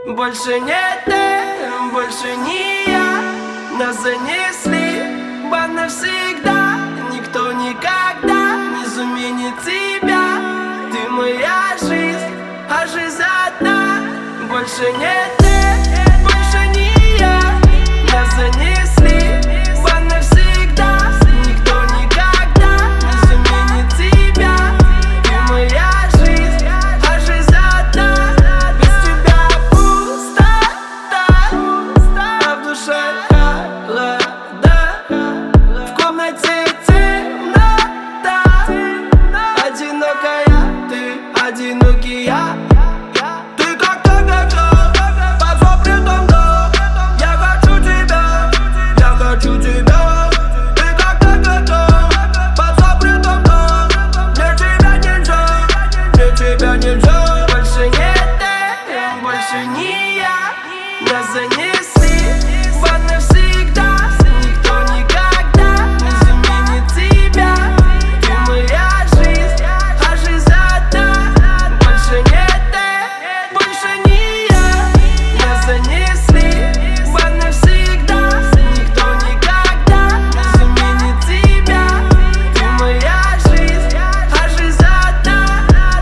Больше не ты, больше не я. Нас занесли в ад навсегда. Никто никогда не заменит тебя. Ты моя жизнь, а жизнь одна. Больше не ты, больше не я. Нас занесли в ад навсегда. Никто никогда не заменит тебя. Ты моя жизнь, а жизнь одна. Без тебя пустота, а в душе холода. В комнате темнота. Одинокая ты, одинокий я. Ты как Кока-Кола под запретом дом. Я хочу тебя, я хочу тебя. Ты как Кока-Кола под запретом дом. Мне тебя нельзя, мне тебя нельзя. Больше не ты, больше не я. Нас занесли в ад навсегда. Никто никогда не заменит тебя. Ты моя жизнь, а жизнь одна. Больше не ты, больше не я. Нас занесли в ад навсегда. Никто никогда не заменит тебя. Ты моя жизнь, а жизнь одна.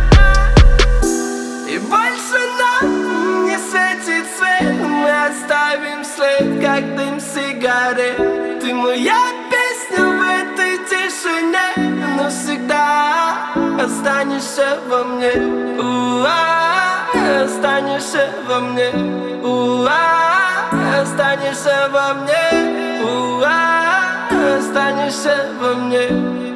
И больше нам не светит свет. Мы оставим след, как дым сигарет. Ты моя песня в этой тишине. Навсегда останешься во мне. Останешься во мне. Останешься во мне. Останешься во мне.